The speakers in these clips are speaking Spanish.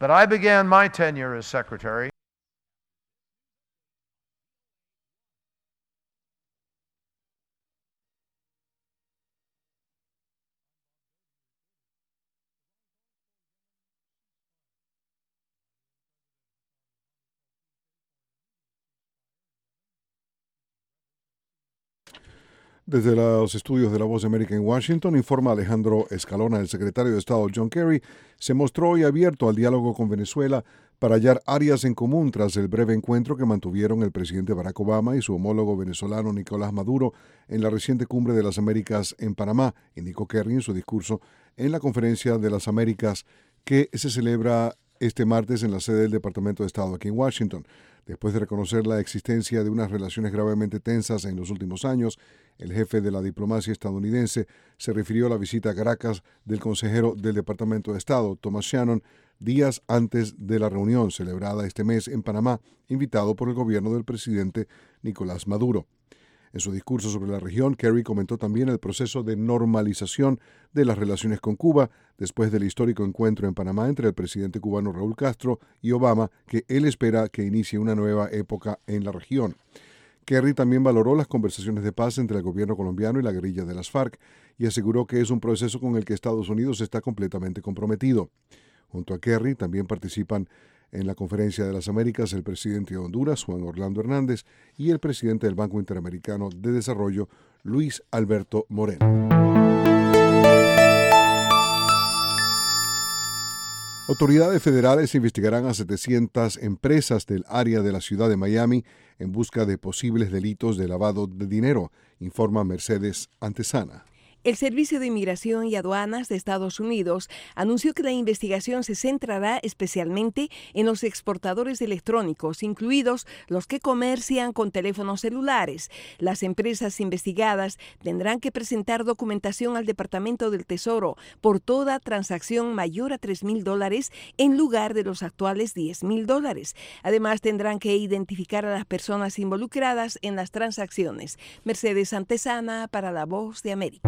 that I began my tenure as secretary. Desde los estudios de La Voz de América en Washington, informa Alejandro Escalona. El secretario de Estado John Kerry se mostró hoy abierto al diálogo con Venezuela para hallar áreas en común tras el breve encuentro que mantuvieron el presidente Barack Obama y su homólogo venezolano Nicolás Maduro en la reciente Cumbre de las Américas en Panamá, indicó Kerry en su discurso en la Conferencia de las Américas que se celebra este martes en la sede del Departamento de Estado aquí en Washington. Después de reconocer la existencia de unas relaciones gravemente tensas en los últimos años, el jefe de la diplomacia estadounidense se refirió a la visita a Caracas del consejero del Departamento de Estado, Thomas Shannon, días antes de la reunión celebrada este mes en Panamá, invitado por el gobierno del presidente Nicolás Maduro. En su discurso sobre la región, Kerry comentó también el proceso de normalización de las relaciones con Cuba después del histórico encuentro en Panamá entre el presidente cubano Raúl Castro y Obama, que él espera que inicie una nueva época en la región. Kerry también valoró las conversaciones de paz entre el gobierno colombiano y la guerrilla de las FARC y aseguró que es un proceso con el que Estados Unidos está completamente comprometido. Junto a Kerry también participan en la Conferencia de las Américas el presidente de Honduras, Juan Orlando Hernández, y el presidente del Banco Interamericano de Desarrollo, Luis Alberto Moreno. Autoridades federales investigarán a 700 empresas del área de la ciudad de Miami en busca de posibles delitos de lavado de dinero, informa Mercedes Antesana. El Servicio de Inmigración y Aduanas de Estados Unidos anunció que la investigación se centrará especialmente en los exportadores electrónicos, incluidos los que comercian con teléfonos celulares. Las empresas investigadas tendrán que presentar documentación al Departamento del Tesoro por toda transacción mayor a $3,000 en lugar de los actuales $10,000. Además, tendrán que identificar a las personas involucradas en las transacciones. Mercedes Antesana para La Voz de América.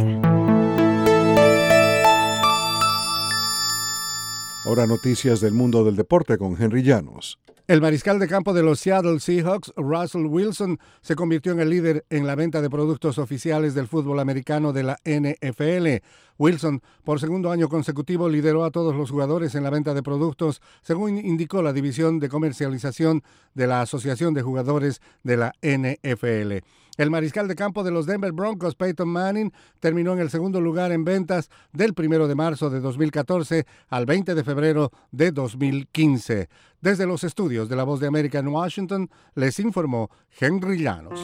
Ahora noticias del mundo del deporte con Henry Llanos. El mariscal de campo de los Seattle Seahawks, Russell Wilson, se convirtió en el líder en la venta de productos oficiales del fútbol americano de la NFL. Wilson, por segundo año consecutivo, lideró a todos los jugadores en la venta de productos, según indicó la División de Comercialización de la Asociación de Jugadores de la NFL. El mariscal de campo de los Denver Broncos, Peyton Manning, terminó en el segundo lugar en ventas del 1 de marzo de 2014 al 20 de febrero de 2015. Desde los estudios de La Voz de América en Washington, les informó Henry Llanos.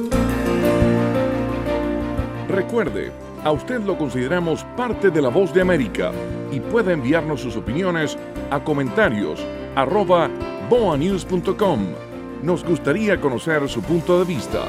Recuerde, a usted lo consideramos parte de La Voz de América y puede enviarnos sus opiniones a comentarios@boanews.com. Nos gustaría conocer su punto de vista.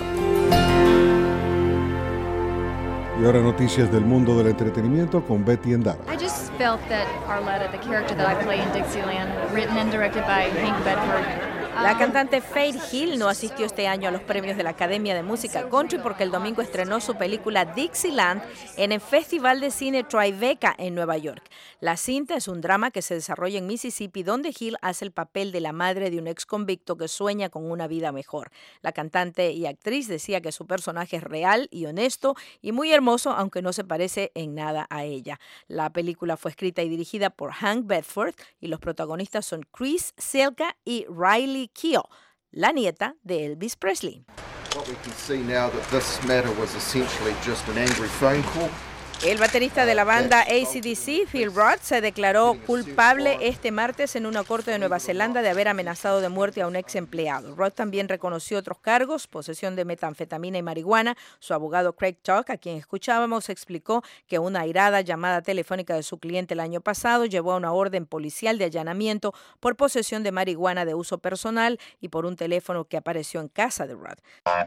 Y ahora noticias del mundo del entretenimiento con Betty Endara. I just felt that Arletta, the character that I play in Dixieland, written and directed by Hank Bedford. La cantante Faith Hill no asistió este año a los premios de la Academia de Música Country porque el domingo estrenó su película Dixieland en el Festival de Cine Tribeca en Nueva York. La cinta es un drama que se desarrolla en Mississippi, donde Hill hace el papel de la madre de un ex convicto que sueña con una vida mejor. La cantante y actriz decía que su personaje es real y honesto y muy hermoso, aunque no se parece en nada a ella. La película fue escrita y dirigida por Hank Bedford y los protagonistas son Chris Selka y Riley Keough, la nieta de Elvis Presley. What we can see now that this matter was essentially just an angry phone call. El baterista de la banda AC/DC, Phil Roth, se declaró culpable este martes en una corte de Nueva Zelanda de haber amenazado de muerte a un ex empleado. Roth también reconoció otros cargos, posesión de metanfetamina y marihuana. Su abogado Craig Tuck, a quien escuchábamos, explicó que una airada llamada telefónica de su cliente el año pasado llevó a una orden policial de allanamiento por posesión de marihuana de uso personal y por un teléfono que apareció en casa de Roth.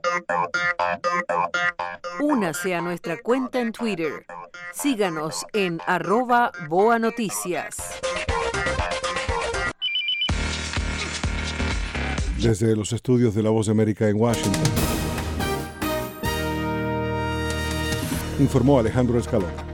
Únase a nuestra cuenta en Twitter. Síganos en @BoaNoticias. Desde los estudios de La Voz de América en Washington, informó Alejandro Escalona.